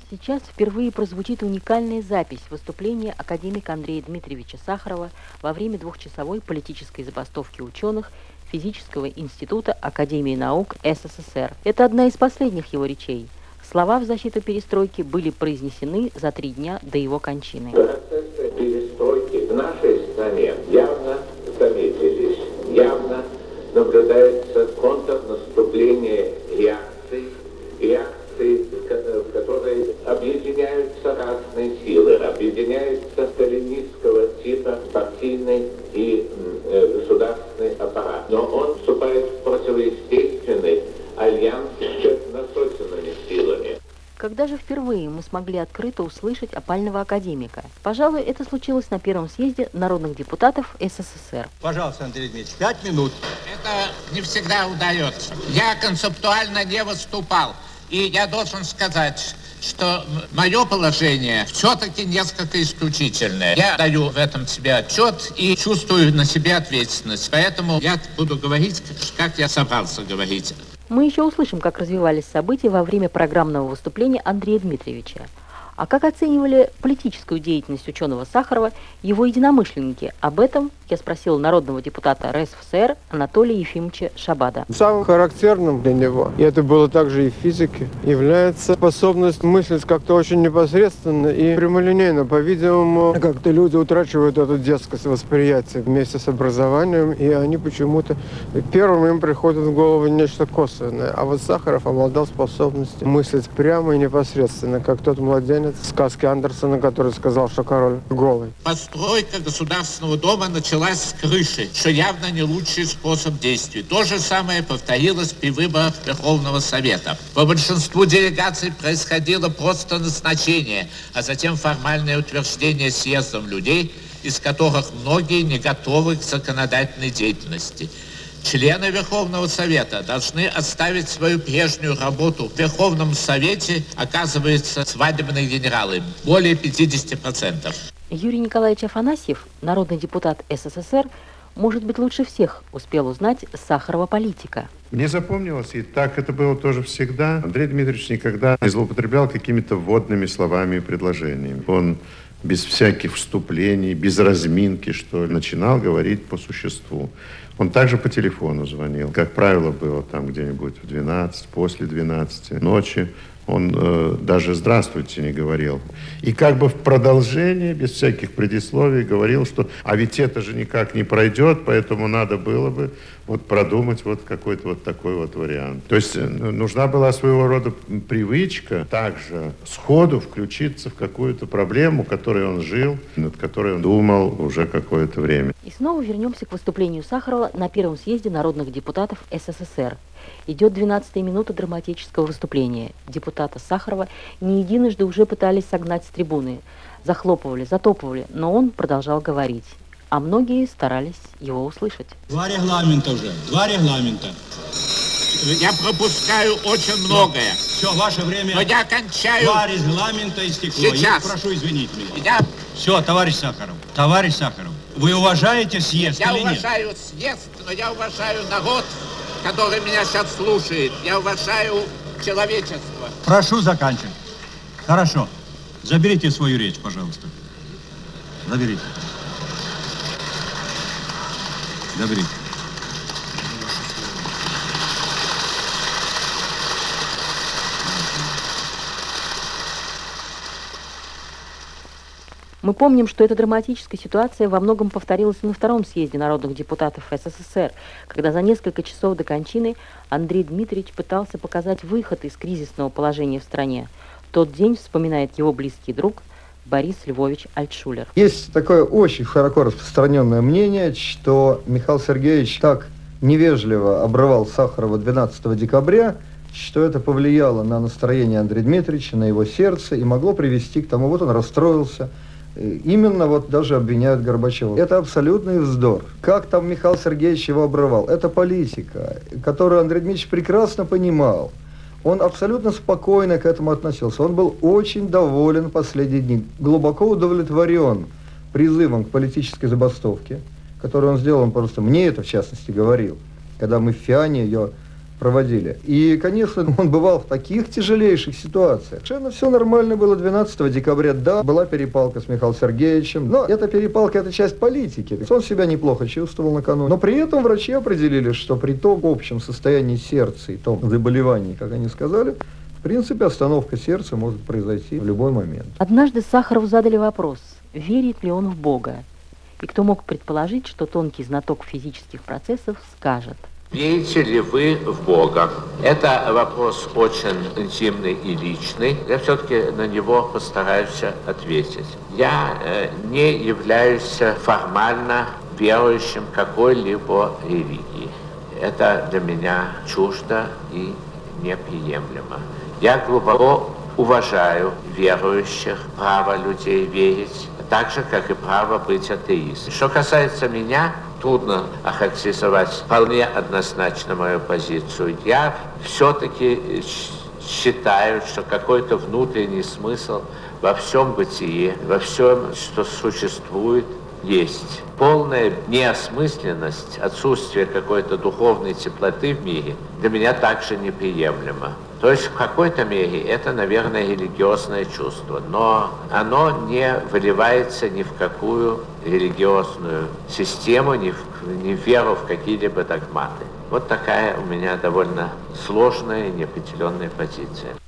Сейчас впервые прозвучит уникальная запись выступления академика Андрея Дмитриевича Сахарова во время двухчасовой политической забастовки ученых Физического института Академии наук СССР. Это одна из последних его речей. Слова в защиту перестройки были произнесены за 3 дня до его кончины. Процессы перестройки в нашей стране явно заметились. Явно наблюдается контрнаступление реакций, в которой объединяются разные силы, объединяются сталинистского типа партийный и государственный аппарат. Но он вступает в противоестественный альянс с черносотенными силами. Когда же впервые мы смогли открыто услышать опального академика? Пожалуй, это случилось на первом съезде народных депутатов СССР. Пожалуйста, Андрей Дмитриевич, 5 минут. Это не всегда удается. Я концептуально не выступал. И я должен сказать, что мое положение все-таки несколько исключительное. Я даю в этом себе отчет и чувствую на себе ответственность. Поэтому я буду говорить, как я собрался говорить. Мы еще услышим, как развивались события во время программного выступления Андрея Дмитриевича. А как оценивали политическую деятельность ученого Сахарова его единомышленники? Об этом я спросила народного депутата РСФСР Анатолия Ефимовича Шабада. Самым характерным для него, и это было также и в физике, является способность мыслить как-то очень непосредственно и прямолинейно. По-видимому, как-то люди утрачивают эту детскость восприятия вместе с образованием, и они почему-то первым им приходит в голову нечто косвенное. А вот Сахаров обладал способностью мыслить прямо и непосредственно, как тот младенец в сказке Андерсона, который сказал, что король голый. Постройка Государственного дома началась с крыши, что явно не лучший способ действий. То же самое повторилось при выборах Верховного Совета. По большинству делегаций происходило просто назначение, а затем формальное утверждение съездом людей, из которых многие не готовы к законодательной деятельности. Члены Верховного Совета должны оставить свою прежнюю работу. В Верховном Совете, оказывается, свадебные генералы. Более 50%. Юрий Николаевич Афанасьев, народный депутат СССР, может быть, лучше всех успел узнать Сахарова политика. Мне запомнилось, и так это было тоже всегда. Андрей Дмитриевич никогда не злоупотреблял какими-то вводными словами и предложениями. Он без всяких вступлений, без разминки, что ли, начинал говорить по существу. Он также по телефону звонил. Как правило, было там где-нибудь в 12, после 12 ночи. Он даже «здравствуйте» не говорил. И как бы в продолжение, без всяких предисловий, говорил, что «а ведь это же никак не пройдет, поэтому надо было бы вот продумать вот какой-то вот такой вот вариант». То есть нужна была своего рода привычка также сходу включиться в какую-то проблему, которой он жил, над которой он думал уже какое-то время. И снова вернемся к выступлению Сахарова на первом съезде народных депутатов СССР. Идет 12-я минута драматического выступления. Депутата Сахарова не единожды уже пытались согнать с трибуны. Захлопывали, затопывали, но он продолжал говорить. А многие старались его услышать. 2 регламента уже, 2 регламента. Я пропускаю очень многое. Все, ваше время. Но я кончаю. 2 регламента истекло. Сейчас. Я прошу извинить меня. Все, товарищ Сахаров, вы уважаете съезд или нет? Я уважаю съезд, но я уважаю народ, который меня сейчас слушает. Я уважаю человечество. Прошу заканчивать. Хорошо. Заберите свою речь, пожалуйста. Заберите. Мы помним, что эта драматическая ситуация во многом повторилась и на втором съезде народных депутатов СССР, когда за несколько часов до кончины Андрей Дмитриевич пытался показать выход из кризисного положения в стране. В тот день вспоминает его близкий друг Борис Львович Альтшулер. Есть такое очень широко распространенное мнение, что Михаил Сергеевич так невежливо обрывал Сахарова 12 декабря, что это повлияло на настроение Андрея Дмитриевича, на его сердце и могло привести к тому, вот он расстроился. Именно вот даже обвиняют Горбачева. Это абсолютный вздор. Как там Михаил Сергеевич его обрывал? Это политика, которую Андрей Дмитриевич прекрасно понимал. Он абсолютно спокойно к этому относился. Он был очень доволен последние дни, глубоко удовлетворен призывом к политической забастовке, которую он сделал, он просто мне это в частности говорил, когда мы в Фиане ее проводили. И, конечно, он бывал в таких тяжелейших ситуациях. Совершенно все нормально было 12 декабря. Да, была перепалка с Михаилом Сергеевичем, но эта перепалка – это часть политики. Он себя неплохо чувствовал накануне. Но при этом врачи определили, что при том общем состоянии сердца и том заболевании, как они сказали, в принципе, остановка сердца может произойти в любой момент. Однажды Сахарову задали вопрос, верит ли он в Бога. И кто мог предположить, что тонкий знаток физических процессов скажет: верите ли вы в Бога? Это вопрос очень интимный и личный. Я все-таки на него постараюсь ответить. Я не являюсь формально верующим какой-либо религии. Это для меня чуждо и неприемлемо. Я глубоко уважаю верующих, право людей верить, так же, как и право быть атеистом. Что касается меня, трудно охарактеризовать вполне однозначно мою позицию. Я все-таки считаю, что какой-то внутренний смысл во всем бытии, во всем, что существует, есть. Полная неосмысленность, отсутствие какой-то духовной теплоты в мире для меня также неприемлемо. То есть в какой-то мере это, наверное, религиозное чувство, но оно не выливается ни в какую религиозную систему, ни в веру в какие-либо догматы. Вот такая у меня довольно сложная и неопределенная позиция.